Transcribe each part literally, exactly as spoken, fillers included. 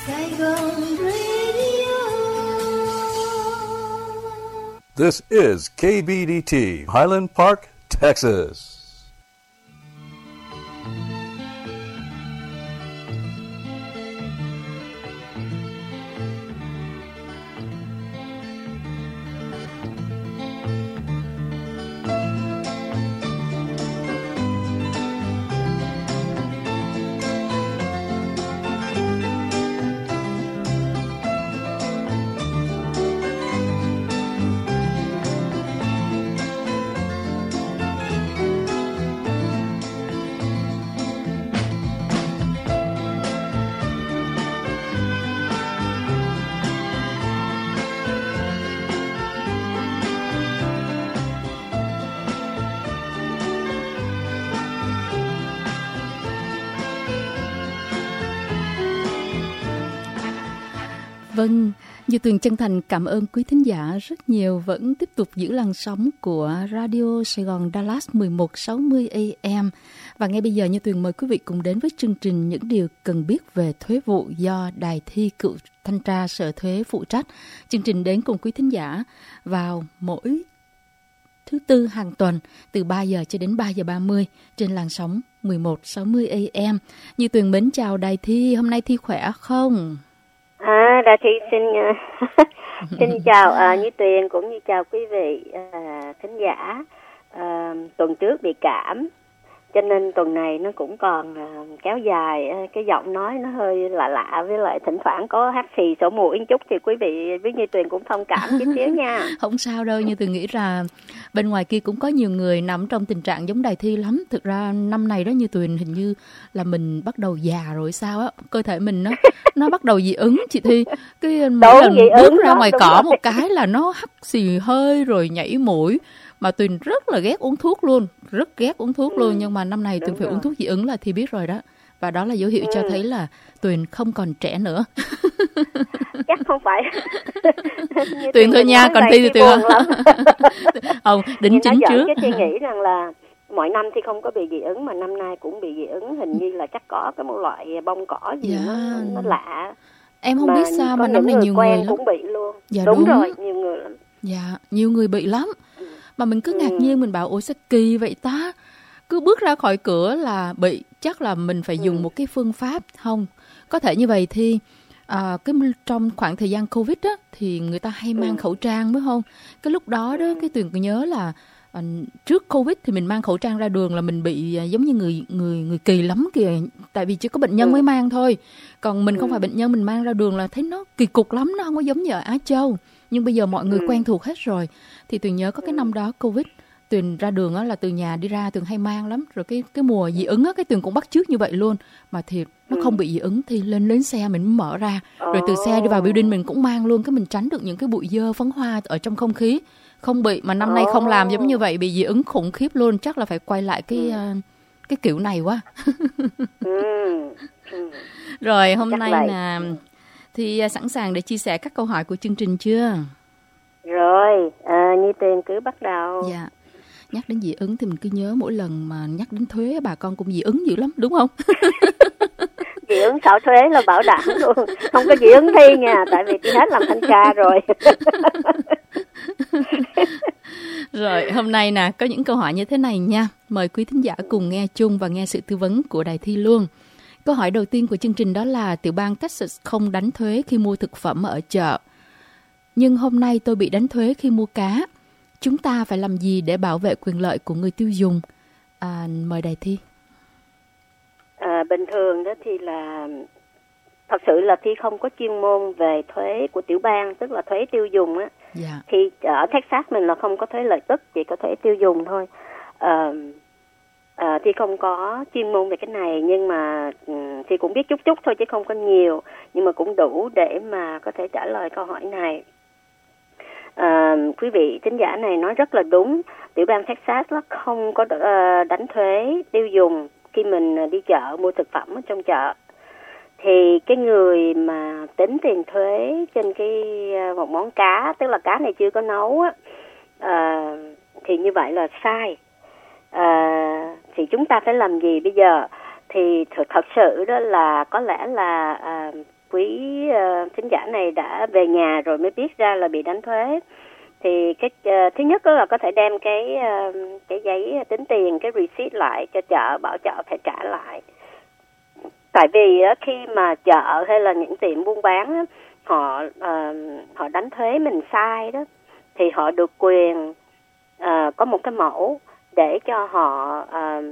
Saigon Radio. This is K B D T, Highland Park, Texas. Vâng, Như Tuyền chân thành cảm ơn quý thính giả rất nhiều vẫn tiếp tục giữ làn sóng của Radio Sài Gòn Dallas mười một sáu mươi A M. Và ngay bây giờ Như Tuyền mời quý vị cùng đến với chương trình Những Điều Cần Biết về Thuế vụ do Đài Thi Cựu Thanh tra Sở Thuế phụ trách. Chương trình đến cùng quý thính giả vào mỗi thứ tư hàng tuần từ ba giờ cho đến ba giờ ba mươi trên làn sóng mười một sáu mươi A M. Như Tuyền mến chào Đài Thi, hôm nay Thi khỏe không? À, Đài Thi xin xin chào à, Như Tuyền cũng như chào quý vị à, thính giả. À, tuần trước bị cảm cho nên tuần này nó cũng còn à, kéo dài, cái giọng nói nó hơi lạ lạ, với lại thỉnh thoảng có hắt xì sổ mũi chút thì quý vị với Như Tuyền cũng thông cảm chút xíu nha. Không sao đâu, Như Tuyền nghĩ là bên ngoài kia cũng có nhiều người nằm trong tình trạng giống Đài Thi lắm. Thực ra năm này đó Như Tuyền hình như là mình bắt đầu già rồi sao á, cơ thể mình nó nó bắt đầu dị ứng chị Thi. Cái mỗi lần bước ra ngoài cỏ một cái là nó hắt xì hơi rồi nhảy mũi. Mà Tuyền rất là ghét uống thuốc luôn, rất ghét uống thuốc ừ. luôn. Nhưng mà năm này Tuyền phải rồi. uống thuốc dị ứng là Thi biết rồi đó. Và đó là dấu hiệu ừ. cho thấy là Tuyền không còn trẻ nữa. Chắc không phải. Tuyền thôi nha, còn Thi thì Tuyền không, đính chính trước. Chứ Thi nghĩ rằng là mỗi năm thì không có bị dị ứng, mà năm nay cũng bị dị ứng. Hình như là chắc có cái một loại bông cỏ gì yeah. nó, nó lạ. Em không mà biết sao mà năm nay nhiều người lắm. Cũng bị luôn. Dạ, đúng, đúng rồi, nhiều người lắm. Dạ, nhiều người bị lắm. Mà mình cứ ngạc nhiên, mình bảo ủa sao kỳ vậy ta? Cứ bước ra khỏi cửa là bị, chắc là mình phải dùng ừ. một cái phương pháp. Không, có thể như vậy thì à, cái trong khoảng thời gian Covid á, thì người ta hay mang ừ. khẩu trang phải không? Cái lúc đó đó, cái Tuyền nhớ là à, trước Covid thì mình mang khẩu trang ra đường là mình bị à, giống như người người người kỳ lắm kìa. Tại vì chỉ có bệnh nhân ừ. mới mang thôi. Còn mình ừ. không phải bệnh nhân, mình mang ra đường là thấy nó kỳ cục lắm, nó không có giống như ở Á Châu. Nhưng bây giờ mọi người ừ. quen thuộc hết rồi. Thì Tuyền nhớ có cái năm đó Covid, Tuyền ra đường á, là từ nhà đi ra Tuyền hay mang lắm. Rồi cái cái mùa dị ứng á, cái Tuyền cũng bắt chước như vậy luôn. Mà thiệt, nó ừ. không bị dị ứng thì lên đến xe mình mở ra. Rồi từ xe đi vào building mình cũng mang luôn. Cái mình tránh được những cái bụi dơ phấn hoa ở trong không khí. Không bị, mà năm nay không làm giống như vậy, bị dị ứng khủng khiếp luôn. Chắc là phải quay lại cái, ừ. uh, cái kiểu này quá. ừ. Ừ. Rồi hôm chắc nay vậy. là thì sẵn sàng để chia sẻ các câu hỏi của chương trình chưa? Rồi, à, Như Tuyền cứ bắt đầu. Dạ. Nhắc đến dị ứng thì mình cứ nhớ mỗi lần mà nhắc đến thuế bà con cũng dị ứng dữ lắm, đúng không? Dị ứng sợ thuế là bảo đảm luôn. Không có dị ứng Thi nha, tại vì Thi hết làm thanh tra rồi. Rồi, hôm nay nè, có những câu hỏi như thế này nha. Mời quý thính giả cùng nghe chung và nghe sự tư vấn của Đài Thi luôn. Câu hỏi đầu tiên của chương trình đó là tiểu bang Texas không đánh thuế khi mua thực phẩm ở chợ. Nhưng hôm nay tôi bị đánh thuế khi mua cá. Chúng ta phải làm gì để bảo vệ quyền lợi của người tiêu dùng? À, mời Đài Thi. À, bình thường đó thì là thật sự là Thi không có chuyên môn về thuế của tiểu bang, tức là thuế tiêu dùng á. Dạ. Thì ở Texas mình là không có thuế lợi tức, chỉ có thuế tiêu dùng thôi. À, à, Thi không có chuyên môn về cái này, nhưng mà Thi cũng biết chút chút thôi chứ không có nhiều, nhưng mà cũng đủ để mà có thể trả lời câu hỏi này. À, quý vị thính giả này nói rất là đúng. Tiểu bang Texas nó không có uh, đánh thuế tiêu dùng khi mình đi chợ mua thực phẩm ở trong chợ. Thì cái người mà tính tiền thuế trên cái uh, một món cá, tức là cá này chưa có nấu á, uh, thì như vậy là sai. Uh, thì chúng ta phải làm gì bây giờ? Thì th- thật sự đó là có lẽ là uh, quý uh, thính giả này đã về nhà rồi mới biết ra là bị đánh thuế. Thì cái uh, thứ nhất đó là có thể đem cái uh, cái giấy tính tiền, cái receipt lại cho chợ, bảo chợ phải trả lại. Tại vì uh, khi mà chợ hay là những tiệm buôn bán uh, họ uh, họ đánh thuế mình sai đó, thì họ được quyền uh, có một cái mẫu để cho họ uh,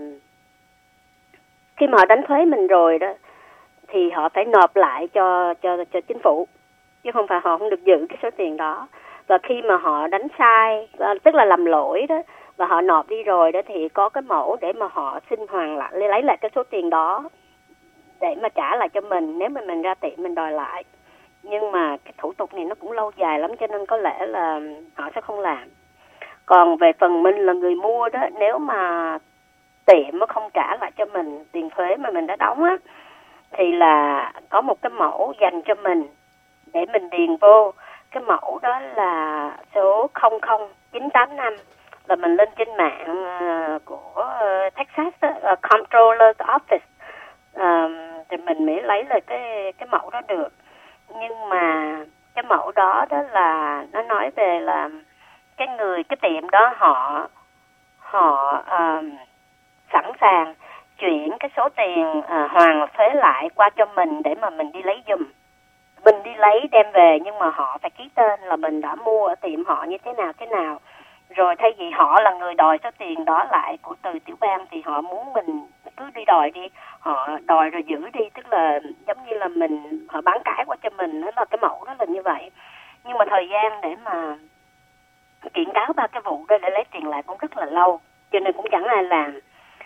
khi mà họ đánh thuế mình rồi đó thì họ phải nộp lại cho cho cho chính phủ, chứ không phải họ không được giữ cái số tiền đó. Và khi mà họ đánh sai, tức là làm lỗi đó, và họ nộp đi rồi đó, thì có cái mẫu để mà họ xin hoàn lại, lấy lại cái số tiền đó để mà trả lại cho mình nếu mà mình ra tiệm mình đòi lại. Nhưng mà cái thủ tục này nó cũng lâu dài lắm, cho nên có lẽ là họ sẽ không làm. Còn về phần mình là người mua đó, nếu mà tiệm nó không trả lại cho mình tiền thuế mà mình đã đóng á, thì là có một cái mẫu dành cho mình để mình điền vô. Cái mẫu đó là số không không chín tám năm, là mình lên trên mạng uh, của uh, Texas uh, Comptroller's Office uh, thì mình mới lấy lại cái cái mẫu đó được. Nhưng mà cái mẫu đó đó là nó nói về là cái người cái tiệm đó họ họ uh, sẵn sàng chuyển cái số tiền uh, hoàn thuế lại qua cho mình để mà mình đi lấy giùm. Mình đi lấy đem về, nhưng mà họ phải ký tên là mình đã mua ở tiệm họ như thế nào thế nào. Rồi thay vì họ là người đòi số tiền đó lại của từ tiểu bang, thì họ muốn mình cứ đi đòi đi, họ đòi rồi giữ đi, tức là giống như là mình họ bán cãi qua cho mình. Đó là cái mẫu đó là như vậy. Nhưng mà thời gian để mà kiện cáo ba cái vụ đó để lấy tiền lại cũng rất là lâu, cho nên cũng chẳng ai làm.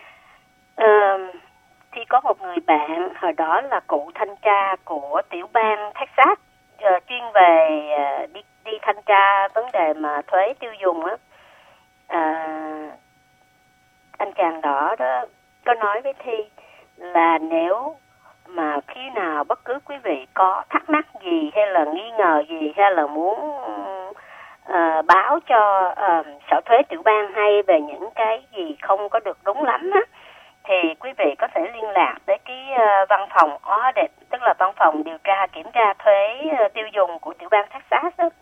Uh, thì có một người bạn hồi đó là cựu thanh tra của tiểu bang Texas, uh, chuyên về uh, đi đi thanh tra vấn đề mà thuế tiêu dùng á. Uh, anh chàng đó đó có nói với Thi là nếu mà khi nào bất cứ quý vị có thắc mắc gì hay là nghi ngờ gì, hay là muốn uh, báo cho uh, sở thuế tiểu bang hay về những cái gì không có được đúng lắm á, thì quý vị có thể liên lạc tới cái uh, văn phòng audit, tức là văn phòng điều tra kiểm tra thuế uh, tiêu dùng của tiểu bang Texas đó.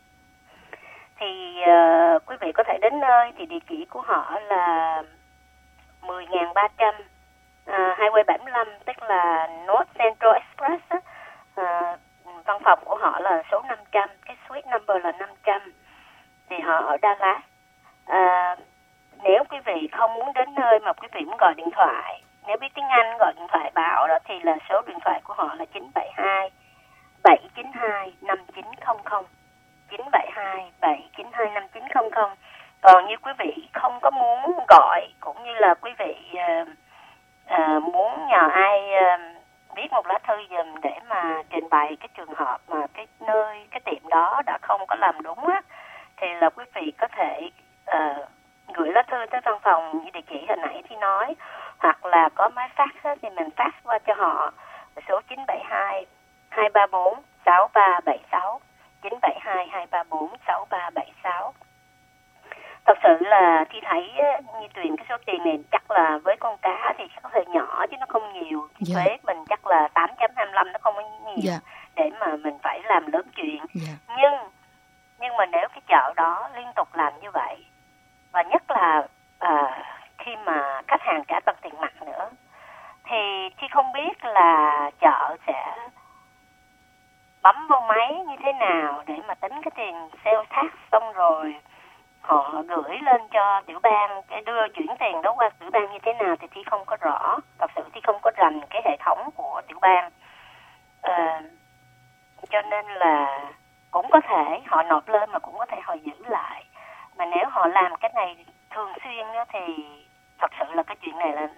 Thì uh, quý vị có thể đến nơi, thì địa chỉ của họ là mười nghìn ba trăm uh, Highway bảy mươi lăm, tức là North Central Express đó. Uh, văn phòng của họ là số năm trăm, cái suite number là năm trăm, thì họ ở Dallas. Uh, Nếu quý vị không muốn đến nơi mà quý vị muốn gọi điện thoại, nếu biết tiếng Anh gọi điện thoại báo đó, thì là số điện thoại của họ là chín bảy hai bảy chín hai năm chín không không, chín bảy hai bảy chín hai năm chín không không. Còn như quý vị không có muốn gọi, cũng như là quý vị uh, uh, muốn nhờ ai uh, viết một lá thư dùm để mà trình bày cái trường hợp mà cái nơi, cái tiệm đó đã không có làm đúng á, thì là quý vị có thể uh, gửi lá thư tới văn phòng như địa chỉ hồi nãy thì nói, hoặc là có máy fax á, thì mình fax qua cho họ số chín bảy hai hai ba bốn sáu ba bảy sáu, chín bảy hai hai ba bốn sáu ba bảy sáu. Thật sự là khi thấy như Tuyền cái số tiền này chắc là với con cá thì có hơi nhỏ chứ nó không nhiều. Thuế yeah. mình chắc là tám chấm hai mươi lăm, nó không có nhiều yeah. để mà mình phải làm lớn chuyện. Yeah. Nhưng nhưng mà nếu cái chợ đó liên tục làm như vậy, và nhất là à, khi mà khách hàng trả bằng tiền mặt nữa, thì Chi không biết là chợ sẽ bấm vô máy như thế nào để mà tính cái tiền sales tax, xong rồi họ gửi lên cho tiểu bang, cái đưa chuyển tiền đó qua tiểu bang như thế nào thì Chi không có rõ. Thật sự Chi không có rành cái hệ thống của tiểu bang, à, cho nên là cũng có thể họ nộp lên mà cũng có thể họ giữ lại. Mà nếu họ làm cái này thường xuyên đó, thì thật sự là cái chuyện này là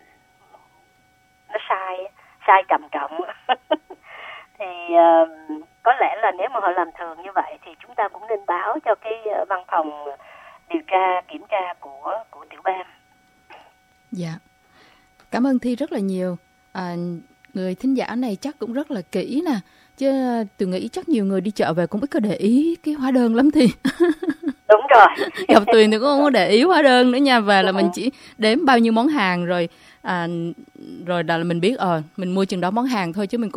nó sai, sai trầm trọng. Thì uh, có lẽ là nếu mà họ làm thường như vậy thì chúng ta cũng nên báo cho cái uh, văn phòng điều tra kiểm tra của của tiểu bang. Dạ, cảm ơn Thi rất là nhiều. À, người thính giả này chắc cũng rất là kỹ nè, chứ tôi nghĩ chắc nhiều người đi chợ về cũng ít có để ý cái hóa đơn lắm Thi. Đúng rồi. Gặp Tuyền thì cũng không có để ý hóa đơn nữa nha, và là mình chỉ đếm bao nhiêu món hàng rồi à, rồi là mình biết ờ mình mua chừng đó món hàng thôi, chứ mình cũng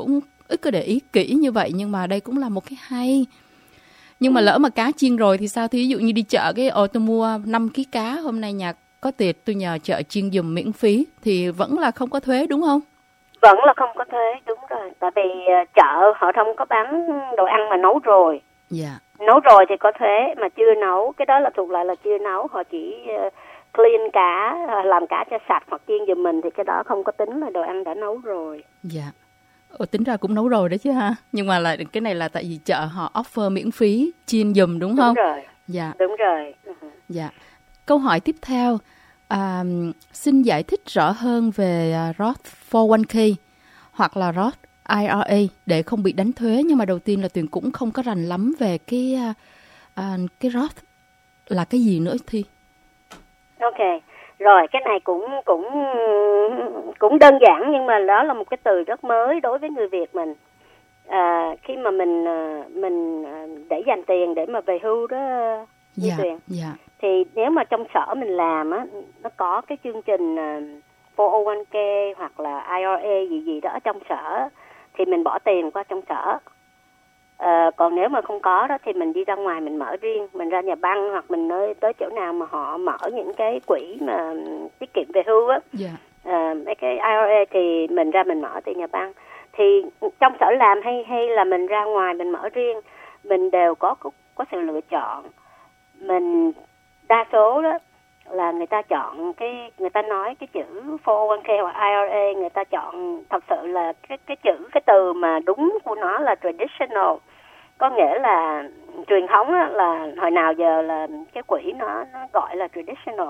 ít có để ý kỹ như vậy, nhưng mà đây cũng là một cái hay. Nhưng mà lỡ mà cá chiên rồi thì sao? Thì ví dụ như đi chợ cái ồ tôi mua năm ký cá, hôm nay nhà có tiệc tôi nhờ chợ chiên giùm miễn phí thì vẫn là không có thuế đúng không? Vẫn là không có thuế, đúng rồi. Tại vì uh, chợ họ không có bán đồ ăn mà nấu rồi. Dạ. Nấu rồi thì có thuế, mà chưa nấu, cái đó là thuộc lại là chưa nấu. Họ chỉ uh, clean cá, làm cá cho sạch hoặc chiên giùm mình thì cái đó không có tính là đồ ăn đã nấu rồi. Dạ. Ồ, tính ra cũng nấu rồi đấy chứ ha. Nhưng mà là cái này là tại vì chợ họ offer miễn phí chiên giùm đúng không? Đúng rồi. Dạ. Đúng rồi. Uh-huh. Dạ. Câu hỏi tiếp theo, à, xin giải thích rõ hơn về Roth four oh one k hoặc là Roth I R A để không bị đánh thuế. Nhưng mà đầu tiên là Tuyền cũng không có rành lắm về cái à, cái Roth là cái gì nữa Thi. Ok. Rồi cái này cũng cũng cũng đơn giản, nhưng mà đó là một cái từ rất mới đối với người Việt mình. À, khi mà mình mình để dành tiền để mà về hưu đó, dạ, Tuyền. dạ. Thì nếu mà trong sở mình làm á, nó có cái chương trình four oh one k hoặc là I R A gì gì đó ở trong sở thì mình bỏ tiền qua trong sở. À, còn nếu mà không có đó thì mình đi ra ngoài mình mở riêng, mình ra nhà băng hoặc mình nơi tới chỗ nào mà họ mở những cái quỹ mà tiết kiệm về hưu á, yeah. à, mấy cái I R A thì mình ra mình mở từ nhà băng. Thì trong sở làm hay hay là mình ra ngoài mình mở riêng, mình đều có có, có sự lựa chọn. Mình đa số đó là người ta chọn cái, người ta nói cái chữ four oh one k hoặc I R A, người ta chọn thật sự là cái cái chữ, cái từ mà đúng của nó là traditional, có nghĩa là truyền thống á, là hồi nào giờ là cái quỹ nó nó gọi là traditional.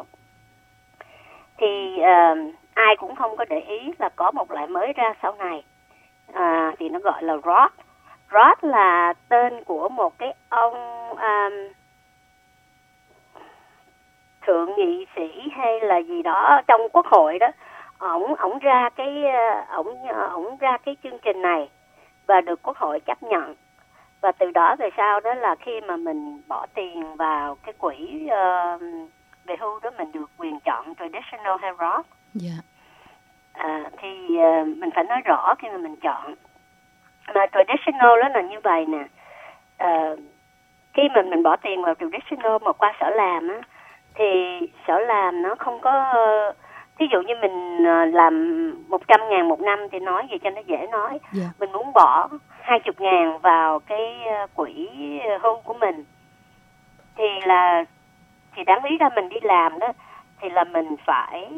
Thì uh, ai cũng không có để ý là có một loại mới ra sau này, à, thì nó gọi là Roth. Roth là tên của một cái ông um, thượng nghị sĩ hay là gì đó trong quốc hội đó, ổng ổng ra cái ổng ổng ra cái chương trình này và được quốc hội chấp nhận. Và từ đó về sau đó là khi mà mình bỏ tiền vào cái quỹ uh, về hưu đó, mình được quyền chọn traditional hay Roth. Yeah. À, thì uh, mình phải nói rõ khi mà mình chọn. Mà traditional đó là như vậy nè. Uh, khi mình mình bỏ tiền vào traditional mà qua sở làm á, thì sở làm nó không có, thí dụ như mình làm một trăm ngàn một năm thì nói gì cho nó dễ nói. Yeah. Mình muốn bỏ hai mươi ngàn vào cái quỹ hưu của mình thì là thì đáng lý ra mình đi làm đó thì là mình phải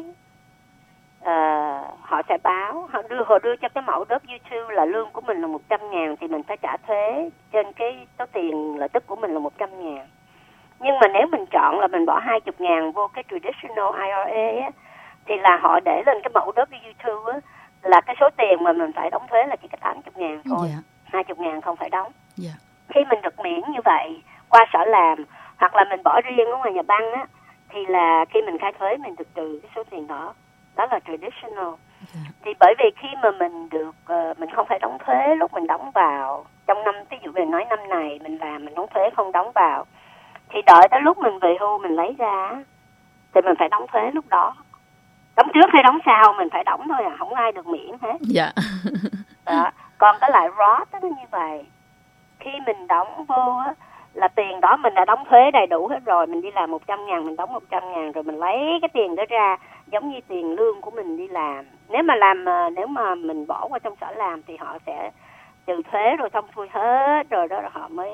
uh, họ sẽ báo, họ đưa họ đưa cho cái mẫu W two là lương của mình là một trăm ngàn thì mình phải trả thuế trên cái số tiền lợi tức của mình là một trăm ngàn. Nhưng mà nếu mình chọn là mình bỏ hai mươi ngàn vô cái traditional I R A á, thì là họ để lên cái mẫu W two á, là cái số tiền mà mình phải đóng thuế là chỉ có tám mươi ngàn thôi. Yeah. hai mươi ngàn không phải đóng. Yeah. Khi mình được miễn như vậy qua sở làm hoặc là mình bỏ riêng ở ngoài nhà băng á, thì là khi mình khai thuế mình được trừ cái số tiền đó. Đó là traditional. Yeah. Thì bởi vì khi mà mình được uh, mình không phải đóng thuế lúc mình đóng vào trong năm, ví dụ mình nói năm này mình làm mình đóng thuế không đóng vào, thì đợi tới lúc mình về hưu mình lấy ra thì mình phải đóng thuế lúc đó. Đóng trước hay đóng sau mình phải đóng thôi à, không ai được miễn hết. Dạ. Đó. Còn cái lại Roth nó như vậy, khi mình đóng vô á, là tiền đó mình đã đóng thuế đầy đủ hết rồi, mình đi làm một trăm ngàn mình đóng một trăm ngàn rồi mình lấy cái tiền đó ra giống như tiền lương của mình đi làm. Nếu mà làm nếu mà mình bỏ qua trong sở làm thì họ sẽ trừ thuế rồi xong xuôi hết rồi đó họ mới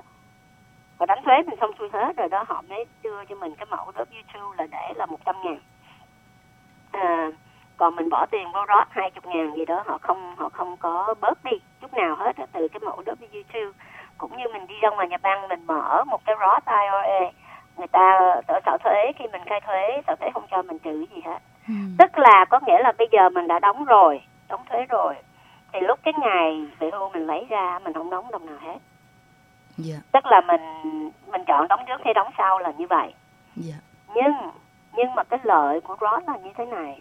họ đánh thuế mình xong xuôi hết rồi đó họ mới đưa cho mình cái mẫu W two là để là một trăm ngàn. À, còn mình bỏ tiền vào Roth hai mươi ngàn gì đó họ không họ không có bớt đi chút nào hết đó, từ cái mẫu W two. Cũng như mình đi ra ngoài nhà băng mình mở một cái Roth I R A, người ta ở sở thuế khi mình khai thuế sở thuế không cho mình trừ gì hết. Ừ. Tức là có nghĩa là bây giờ mình đã đóng rồi, đóng thuế rồi, thì lúc cái ngày về hưu mình lấy ra mình không đóng đồng nào hết. Yeah. Tức là mình mình chọn đóng trước hay đóng sau là như vậy. Yeah. Nhưng nhưng mà cái lợi của Roth là như thế này.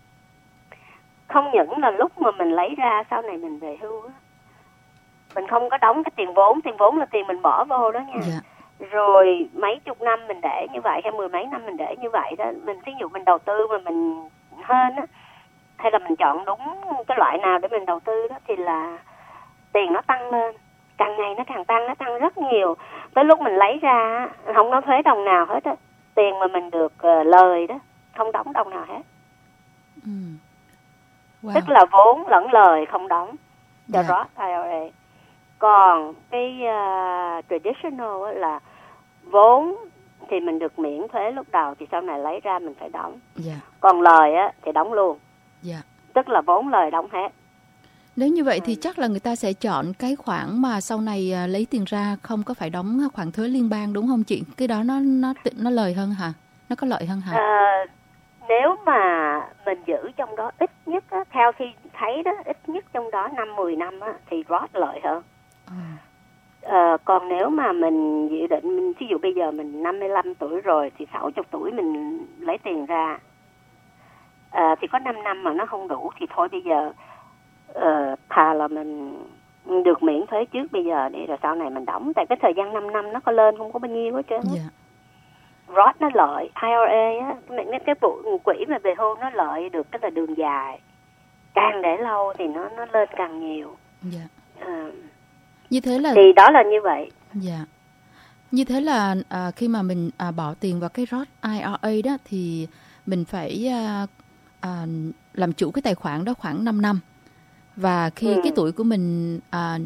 Không những là lúc mà mình lấy ra sau này mình về hưu á, mình không có đóng cái tiền vốn, tiền vốn là tiền mình bỏ vô đó nha. Yeah. Rồi mấy chục năm mình để như vậy hay mười mấy năm mình để như vậy đó, mình ví dụ mình đầu tư mà mình hên á, hay là mình chọn đúng cái loại nào để mình đầu tư đó thì là tiền nó tăng lên, càng ngày nó càng tăng, nó tăng rất nhiều. Tới lúc mình lấy ra không có thuế đồng nào hết á, tiền mà mình được uh, lời đó không đóng đồng nào hết. Ừ. Wow. Tức là vốn lẫn lời không đóng cho Dạ. Roth i rờ a. Còn cái uh, traditional á là vốn thì mình được miễn thuế lúc đầu, thì sau này lấy ra mình phải đóng. Dạ. Còn lời á thì đóng luôn, Dạ. tức là vốn lời đóng hết. Nếu như vậy thì chắc là người ta sẽ chọn cái khoản mà sau này à, lấy tiền ra không có phải đóng khoản thuế liên bang, đúng không chị? Cái đó nó nó nó lời hơn hả? Nó có lợi hơn hả? À, nếu mà mình giữ trong đó ít nhất á, theo khi thấy đó, ít nhất trong đó năm mười năm á, thì Roth lợi hơn. Ừ. À, còn nếu mà mình dự định, ví dụ bây giờ mình năm mươi lăm tuổi rồi thì sáu mươi tuổi mình lấy tiền ra, à, thì có năm năm mà nó không đủ thì thôi bây giờ uh, thà là mình được miễn thuế trước bây giờ đi rồi sau này mình đóng. Tại cái thời gian năm năm nó có lên không có bao nhiêu hết trơn. Dạ. Roth nó lợi, i rờ a á, cái, cái vụ quỹ mà về hưu nó lợi được cái là đường dài. Càng để lâu thì nó nó lên càng nhiều. Dạ. À, Như thế là thì đó là như vậy. Dạ. Như thế là à, khi mà mình à, bỏ tiền vào cái Roth i rờ a đó thì mình phải à, à, làm chủ cái tài khoản đó khoảng năm năm. Và khi Ừ. cái tuổi của mình à,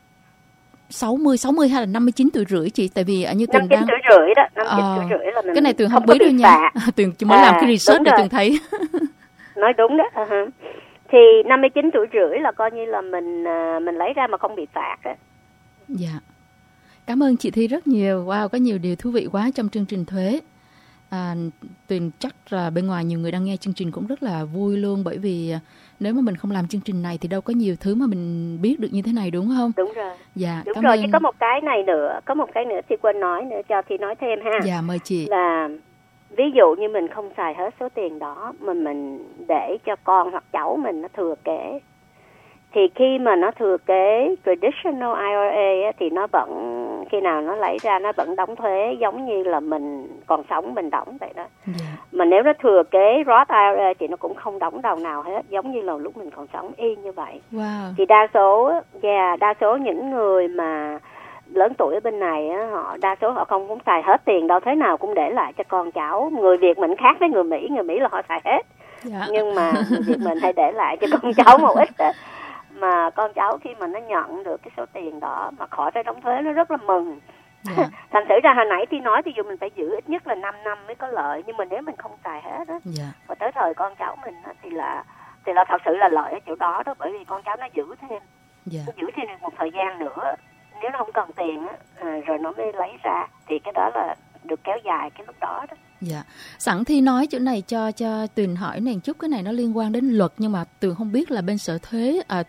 sáu mươi, sáu mươi hay là năm mươi chín tuổi rưỡi chị, tại vì à, như Tuyền năm chín đang tuổi rưỡi đó, năm chín Ờ, tuổi rưỡi là mình cái này Tuyền không có biết đâu bị nha. phạt. Tuyền chỉ mới À, làm cái research đúng để rồi. Tuyền thấy. Nói đúng đó. Uh-huh. Thì năm mươi chín tuổi rưỡi là coi như là mình uh, mình lấy ra mà không bị phạt á. Dạ. Cảm ơn chị Thi rất nhiều. Wow, có nhiều điều thú vị quá trong chương trình thuế. À, Tuyền chắc là bên ngoài nhiều người đang nghe chương trình cũng rất là vui luôn, bởi vì nếu mà mình không làm chương trình này thì đâu có nhiều thứ mà mình biết được như thế này, đúng không? Đúng rồi. Dạ, Đúng cảm rồi, ơn. chứ có một cái này nữa, có một cái nữa thì quên nói nữa, cho thì nói thêm ha. Dạ, mời chị. Là ví dụ như mình không xài hết số tiền đó mà mình để cho con hoặc cháu mình nó thừa kế, thì khi mà nó thừa kế traditional i rờ a á, thì nó vẫn, khi nào nó lấy ra nó vẫn đóng thuế giống như là mình còn sống mình đóng vậy đó. Dạ. Mà nếu nó thừa kế Roth i rờ a thì nó cũng không đóng đồng nào hết, giống như là lúc mình còn sống, y như vậy. Wow. Thì đa số, yeah, đa số những người mà lớn tuổi ở bên này á, họ đa số họ không cũng xài hết tiền đâu, thế nào cũng để lại cho con cháu. Người Việt mình khác với người Mỹ, người Mỹ là họ xài hết, Dạ. nhưng mà người Việt mình hay để lại cho con cháu một ít đó. Mà con cháu khi mà nó nhận được cái số tiền đó mà khỏi phải đóng thuế nó rất là mừng. Dạ. Thành thử ra hồi nãy thì nói thì dù mình phải giữ ít nhất là năm năm mới có lợi, nhưng mà nếu mình không xài hết á, Dạ. và tới thời con cháu mình á, thì là thì là thật sự là lợi ở chỗ đó đó, bởi vì con cháu nó giữ thêm, Dạ. nó giữ thêm được một thời gian nữa, nếu nó không cần tiền á, à, rồi nó mới lấy ra, thì cái đó là được kéo dài cái lúc đó đó. Dạ. Sẵn Thi nói chỗ này cho cho Tuyền hỏi này chút, cái này nó liên quan đến luật nhưng mà Tuyền không biết là bên sở thuế à,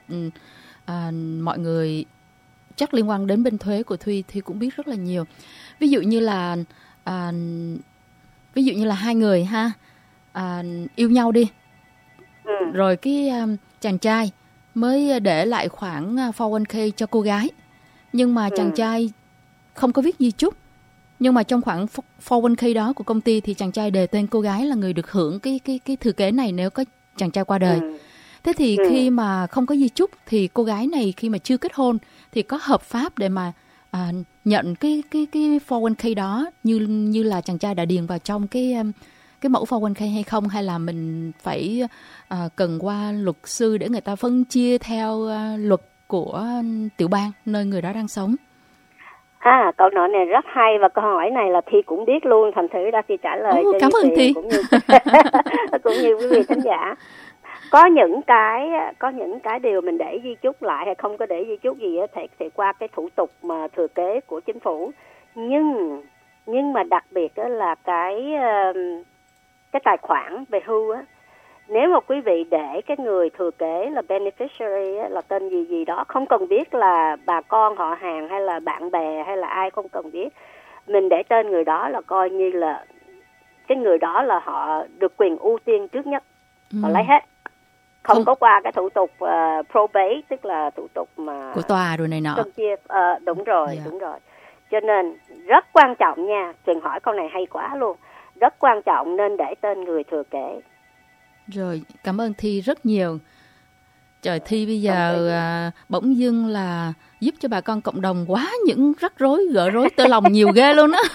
à, mọi người chắc liên quan đến bên thuế của Thuy thì cũng biết rất là nhiều. Ví dụ như là à, ví dụ như là hai người ha à, yêu nhau đi. Ừ. Rồi cái um, chàng trai mới để lại khoản four oh one k cho cô gái. Nhưng mà chàng Ừ. trai không có viết di chúc. Nhưng mà trong khoản four oh one k đó của công ty thì chàng trai đề tên cô gái là người được hưởng cái cái cái thừa kế này nếu có chàng trai qua đời. Ừ. Thế thì Ừ. khi mà không có di chúc thì cô gái này khi mà chưa kết hôn thì có hợp pháp để mà à, nhận cái cái cái four oh one k đó như như là chàng trai đã điền vào trong cái um, cái mẫu four oh one k hay không, hay là mình phải à, cần qua luật sư để người ta phân chia theo à, luật của tiểu bang nơi người đó đang sống? À, câu nói này rất hay, và câu hỏi này là Thi cũng biết luôn, thành thử ra Thi trả lời Ồ, cho cảm ơn Thi Thi. cũng như cũng như quý vị khán giả. Có những cái có những cái điều mình để di chúc lại hay không có để di chúc gì á, thì thì qua cái thủ tục mà thừa kế của chính phủ. Nhưng nhưng mà đặc biệt đó là cái cái tài khoản về hưu á, nếu mà quý vị để cái người thừa kế là beneficiary á, là tên gì gì đó, không cần biết là bà con họ hàng hay là bạn bè hay là ai, không cần biết, mình để tên người đó là coi như là cái người đó là họ được quyền ưu tiên trước nhất, họ Ừ. lấy hết, không, Không. có qua cái thủ tục uh, probate, tức là thủ tục mà Của tòa rồi này nọ. phân chia. Uh, đúng rồi, Dạ. đúng rồi. Cho nên rất quan trọng nha, Tuyền hỏi câu này hay quá luôn, rất quan trọng nên để tên người thừa kế. Rồi, cảm ơn Thi rất nhiều. Trời, Thi bây giờ à, bỗng dưng là giúp cho bà con cộng đồng quá những rắc rối, gỡ rối tơ lòng nhiều ghê luôn đó.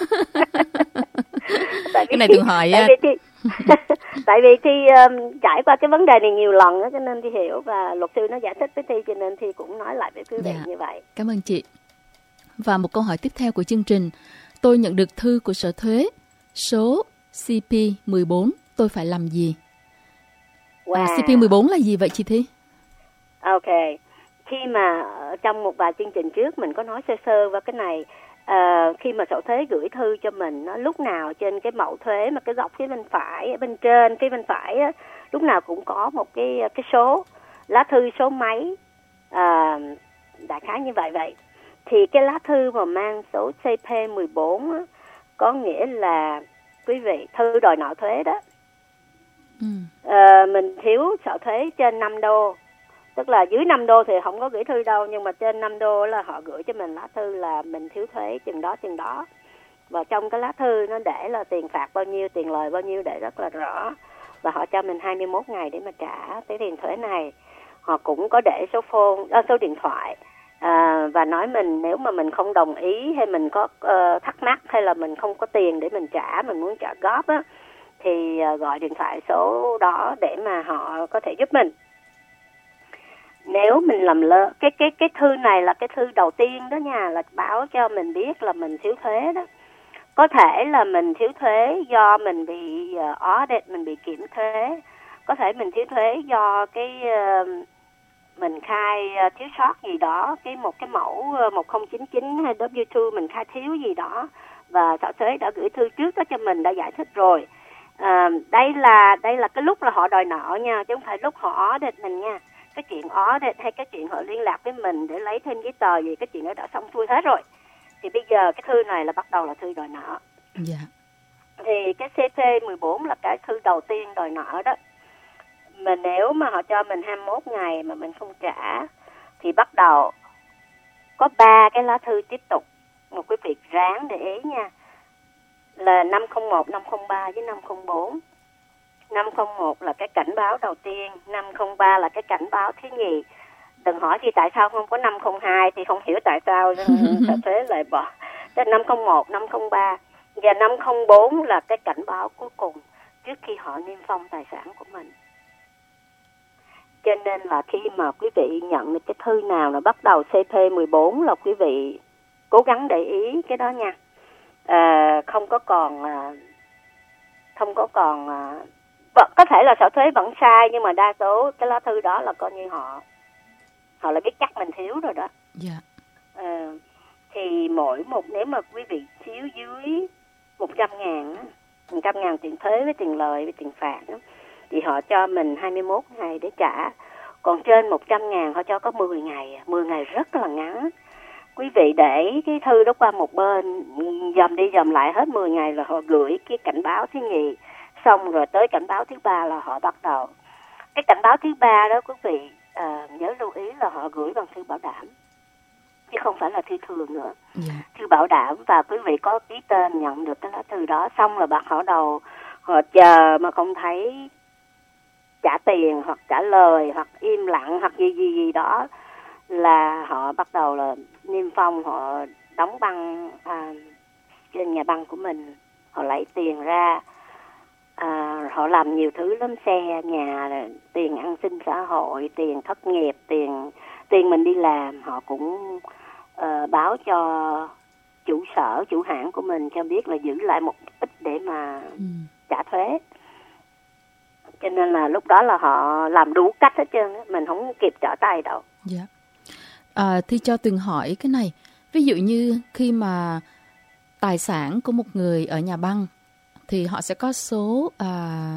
Cái này Tường hỏi tại vì Thi, tại vì Thi um, trải qua cái vấn đề này nhiều lần đó, cho nên Thi hiểu, và luật sư nó giải thích với Thi, cho nên Thi cũng nói lại với quý vị dạ. như vậy. Cảm ơn chị. Và một câu hỏi tiếp theo của chương trình. Tôi nhận được thư của Sở Thuế số C P mười bốn, tôi phải làm gì? Wow. À, C P mười bốn là gì vậy chị Thi? Ok, khi mà trong một vài chương trình trước mình có nói sơ sơ vào cái này, à, khi mà Sở Thuế gửi thư cho mình, nó lúc nào trên cái mẫu thuế mà cái góc phía bên phải, ở bên trên phía bên phải á, lúc nào cũng có một cái cái số, lá thư số mấy, à, đại khái như vậy vậy. Thì cái lá thư mà mang số C P mười bốn á, có nghĩa là quý vị thư đòi nợ thuế đó. Ừ. À, mình thiếu Sở Thuế trên năm đô. Tức là dưới năm đô thì không có gửi thư đâu, nhưng mà trên năm đô là họ gửi cho mình lá thư là mình thiếu thuế chừng đó chừng đó. Và trong cái lá thư nó để là tiền phạt bao nhiêu, tiền lời bao nhiêu, để rất là rõ. Và họ cho mình hai mươi mốt ngày để mà trả cái tiền thuế này. Họ cũng có để số phone, à, số điện thoại, à, và nói mình nếu mà mình không đồng ý hay mình có uh, thắc mắc hay là mình không có tiền để mình trả, mình muốn trả góp á, thì uh, gọi điện thoại số đó để mà họ có thể giúp mình. Nếu mình làm lỡ cái cái cái thư này là cái thư đầu tiên đó nha, là báo cho mình biết là mình thiếu thuế đó. Có thể là mình thiếu thuế do mình bị uh, audit, mình bị kiểm thuế. Có thể mình thiếu thuế do cái uh, mình khai uh, thiếu sót gì đó, cái một cái mẫu uh, một không chín chín hay W hai mình khai thiếu gì đó, và Sở Thuế đã gửi thư trước đó cho mình, đã giải thích rồi. Uh, đây là đây là cái lúc là họ đòi nợ nha, chứ không phải lúc họ audit mình nha. Cái chuyện audit hay cái chuyện họ liên lạc với mình để lấy thêm giấy tờ gì, cái chuyện đó đã xong xuôi hết rồi. Thì bây giờ cái thư này là bắt đầu là thư đòi nợ. Dạ. Thì cái C P mười bốn là cái thư đầu tiên đòi nợ đó. Mà nếu mà họ cho mình hai mươi mốt ngày mà mình không trả, thì bắt đầu có ba cái lá thư tiếp tục. Một quý vị ráng để ý nha, là năm không một, năm không ba với năm không bốn. năm không một là cái cảnh báo đầu tiên, năm không ba là cái cảnh báo thứ nhì. Đừng hỏi thì tại sao không có năm không hai, thì không hiểu tại sao Sở Thuế lại bỏ. Thế năm không một, năm không ba và năm không bốn là cái cảnh báo cuối cùng trước khi họ niêm phong tài sản của mình. Cho nên là khi mà quý vị nhận được cái thư nào là bắt đầu C P mười bốn là quý vị cố gắng để ý cái đó nha. À, không có còn không có còn có thể là Sở Thuế vẫn sai, nhưng mà đa số cái lá thư đó là coi như họ họ là biết chắc mình thiếu rồi đó. Dạ. À, thì mỗi một, nếu mà quý vị thiếu dưới một trăm ngàn, một trăm ngàn tiền thuế với tiền lời với tiền phạt đó, thì họ cho mình hai mươi mốt ngày để trả. Còn trên một trăm ngàn họ cho có mười ngày, mười ngày rất là ngắn. Quý vị để cái thư đó qua một bên, dòm đi dòm lại hết mười ngày là họ gửi cái cảnh báo thứ nhì. Xong rồi tới cảnh báo thứ ba là họ bắt đầu. Cái cảnh báo thứ ba đó quý vị à, nhớ lưu ý là họ gửi bằng thư bảo đảm, chứ không phải là thư thường nữa. Yeah. Thư bảo đảm, và quý vị có ký tên nhận được cái lá thư đó. Xong rồi bắt họ đầu, họ chờ mà không thấy trả tiền hoặc trả lời hoặc im lặng hoặc gì gì gì đó, là họ bắt đầu là niêm phong, họ đóng băng à, trên nhà băng của mình, họ lấy tiền ra. À, họ làm nhiều thứ lắm, xe nhà, tiền an sinh xã hội, tiền thất nghiệp, tiền tiền mình đi làm, họ cũng uh, báo cho chủ sở, chủ hãng của mình cho biết là giữ lại một ít để mà ừ. trả thuế. Cho nên là lúc đó là họ làm đủ cách hết trơn, mình không kịp trở tay đâu. Dạ. À, thì cho Tường hỏi cái này, ví dụ như khi mà tài sản của một người ở nhà băng thì họ sẽ có số à,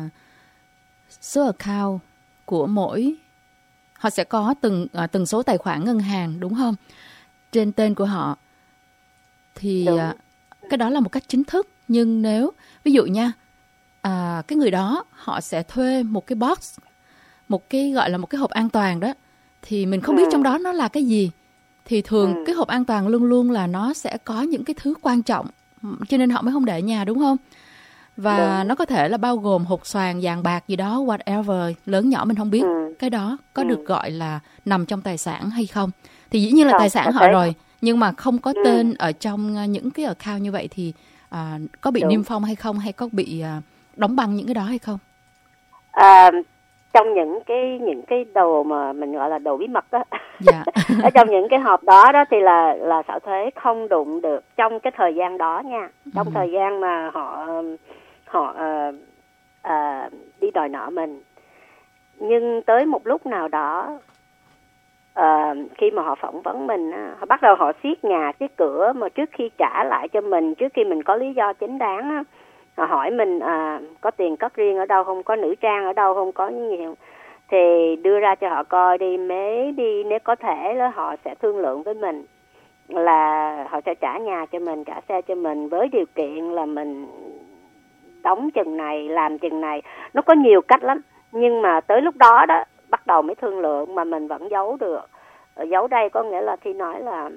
số account của mỗi, họ sẽ có từng à, từng số tài khoản ngân hàng, đúng không? Trên tên của họ. Thì à, cái đó là một cách chính thức. Nhưng nếu ví dụ nha, à, cái người đó họ sẽ thuê một cái box, một cái gọi là một cái hộp an toàn đó, thì mình không biết trong đó nó là cái gì. Thì thường ừ. cái hộp an toàn luôn luôn là nó sẽ có những cái thứ quan trọng, cho nên họ mới không để nhà, đúng không? Và đúng. Nó có thể là bao gồm hột xoàn, vàng bạc gì đó, whatever, lớn nhỏ mình không biết. Ừ. cái đó có ừ. được gọi là nằm trong tài sản hay không? Thì dĩ nhiên là không, tài sản họ thấy. rồi, nhưng mà không có ừ. tên ở trong những cái account như vậy thì à, có bị Đúng. niêm phong hay không, hay có bị à, đóng băng những cái đó hay không? À, trong những cái những cái đồ mà mình gọi là đồ bí mật đó, dạ. ở trong những cái hộp đó đó thì là là Sở Thuế không đụng được trong cái thời gian đó nha, trong ừ. thời gian mà họ họ uh, uh, đi đòi nợ mình. Nhưng tới một lúc nào đó, uh, khi mà họ phỏng vấn mình, họ bắt đầu họ siết nhà siết cửa, mà trước khi trả lại cho mình, trước khi mình có lý do chính đáng, họ hỏi mình à, có tiền cất riêng ở đâu không, có nữ trang ở đâu không, có những gì không, thì đưa ra cho họ coi đi, mấy đi nếu có thể đó họ sẽ thương lượng với mình là họ sẽ trả nhà cho mình, trả xe cho mình, với điều kiện là mình đóng chừng này, làm chừng này. Nó có nhiều cách lắm, nhưng mà tới lúc đó đó bắt đầu mới thương lượng, mà mình vẫn giấu được. Ở giấu đây có nghĩa là khi nói là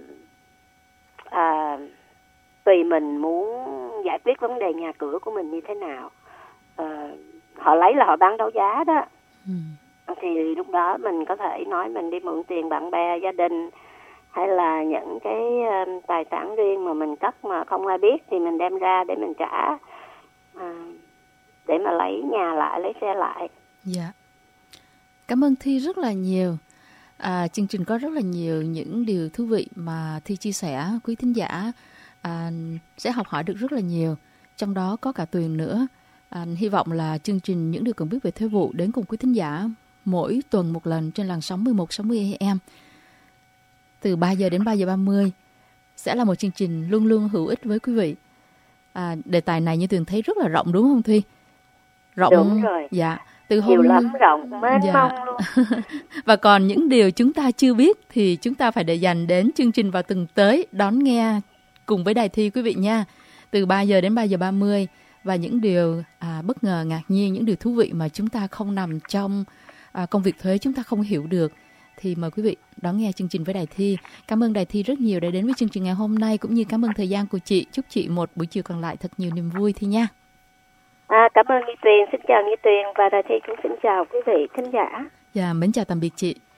à, tùy mình muốn giải quyết vấn đề nhà cửa của mình như thế nào. À, họ lấy là họ bán đấu giá đó. ừ. Thì lúc đó mình có thể nói mình đi mượn tiền bạn bè, gia đình, hay là những cái uh, tài sản riêng mà mình cất mà không ai biết thì mình đem ra để mình trả, à, để mà lấy nhà lại, lấy xe lại. Dạ. Cảm ơn Thi rất là nhiều. À, chương trình có rất là nhiều những điều thú vị mà Thi chia sẻ, quý thính giả à, sẽ học hỏi được rất là nhiều. Trong đó có cả Tuyền nữa. À, hy vọng là chương trình Những Điều Cần Biết Về Thuế Vụ đến cùng quý thính giả mỗi tuần một lần trên làn sóng mười một sáu mươi A M từ ba giờ đến ba giờ ba mươi sẽ là một chương trình luôn luôn hữu ích với quý vị. À, đề tài này như Tuyền thấy rất là rộng đúng không Thi? Rộng. Đúng rồi. Dạ. Từ nhiều hôm... lắm, rộng mênh dạ. mông luôn. Và còn những điều chúng ta chưa biết thì chúng ta phải để dành đến chương trình vào tuần tới đón nghe cùng với Đài Thi quý vị nha. Từ ba giờ đến ba giờ ba mươi. Và những điều à, bất ngờ, ngạc nhiên, những điều thú vị mà chúng ta không nằm trong à, công việc thuế, chúng ta không hiểu được, thì mời quý vị đón nghe chương trình với Đài Thi. Cảm ơn Đài Thi rất nhiều đã đến với chương trình ngày hôm nay, cũng như cảm ơn thời gian của chị. Chúc chị một buổi chiều còn lại thật nhiều niềm vui Thi nha. À, cảm ơn Như Tuyền, xin chào Như Tuyền, và Đài Thi cũng xin chào quý vị thính giả. Dạ, mến chào tạm biệt chị.